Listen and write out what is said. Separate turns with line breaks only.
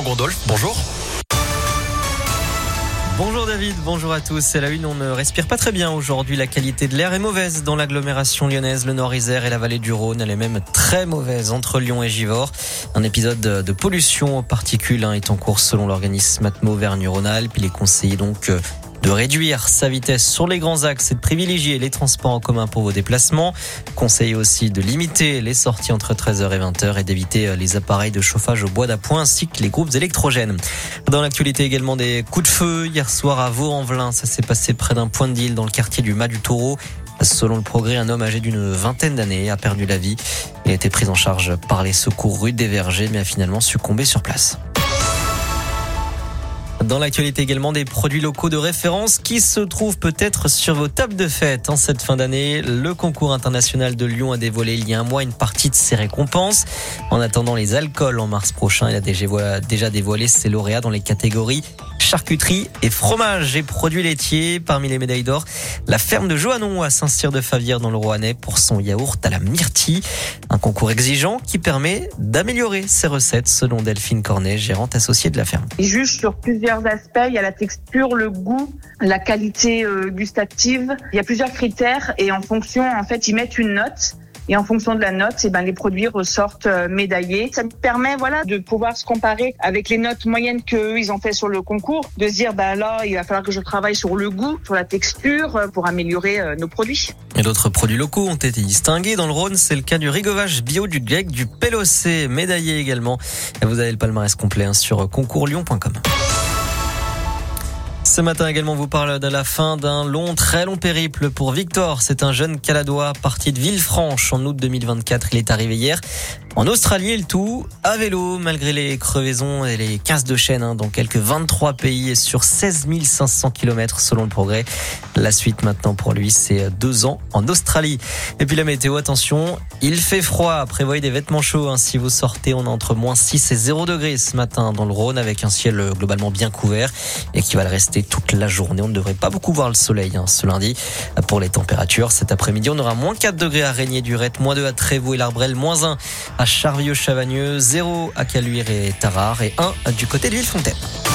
Gondolf, bonjour.
Bonjour David, bonjour à tous. C'est la une, on ne respire pas très bien aujourd'hui. La qualité de l'air est mauvaise dans l'agglomération lyonnaise, le Nord-Isère et la vallée du Rhône. Elle est même très mauvaise entre Lyon et Givors. Un épisode de pollution aux particules est en cours selon l'organisme Atmo Auvergne-Rhône-Alpes. Il est conseillé donc de réduire sa vitesse sur les grands axes et de privilégier les transports en commun pour vos déplacements. Conseillez aussi de limiter les sorties entre 13h et 20h et d'éviter les appareils de chauffage au bois d'appoint ainsi que les groupes électrogènes. Dans l'actualité également des coups de feu. Hier soir à Vaux-en-Velin, ça s'est passé près d'un point de deal dans le quartier du Mas du Taureau. Selon le Progrès, un homme âgé d'une vingtaine d'années a perdu la vie. Il a été pris en charge par les secours rue des Vergers mais a finalement succombé sur place. Dans l'actualité également des produits locaux de référence qui se trouvent peut-être sur vos tables de fête en cette fin d'année. Le concours international de Lyon a dévoilé il y a un mois une partie de ses récompenses. En attendant les alcools en mars prochain, il a déjà dévoilé ses lauréats dans les catégories charcuterie et fromage et produits laitiers. Parmi les médailles d'or, la ferme de Joannon à Saint-Cyr-de-Favière dans le Roannais pour son yaourt à la myrtille. Un concours exigeant qui permet d'améliorer ses recettes selon Delphine Cornet, gérante associée de la ferme.
Ils jugent sur plusieurs aspects. Il y a la texture, le goût, la qualité gustative. Il y a plusieurs critères et en fonction, ils mettent une note. Et en fonction de la note, les produits ressortent médaillés. Ça me permet, de pouvoir se comparer avec les notes moyennes qu'eux, ils ont fait sur le concours. De se dire, là, il va falloir que je travaille sur le goût, sur la texture, pour améliorer nos produits.
Et d'autres produits locaux ont été distingués. Dans le Rhône, c'est le cas du rigovage bio du GEC, du Pélocé, médaillé également. Et vous avez le palmarès complet sur concourslyon.com. Ce matin également, on vous parle de la fin d'un très long périple pour Victor. C'est un jeune Caladois parti de Villefranche en août 2024. Il est arrivé hier en Australie et le tout à vélo, malgré les crevaisons et les casses de chaîne dans quelques 23 pays et sur 16 500 km selon le Progrès. La suite maintenant pour lui, c'est 2 ans en Australie. Et puis la météo, attention, il fait froid. Prévoyez des vêtements chauds. Si vous sortez, on est entre moins 6 et 0 degrés ce matin dans le Rhône avec un ciel globalement bien couvert et qui va le rester toute la journée. On ne devrait pas beaucoup voir le soleil ce lundi. Pour les températures, cet après-midi, on aura moins 4 degrés à Régnier-Durette, moins 2 à Trévoux et l'Arbrel, moins 1 à Charvieux-Chavagneux, 0 à Caluire et Tarare et 1 du côté de Villefontaine.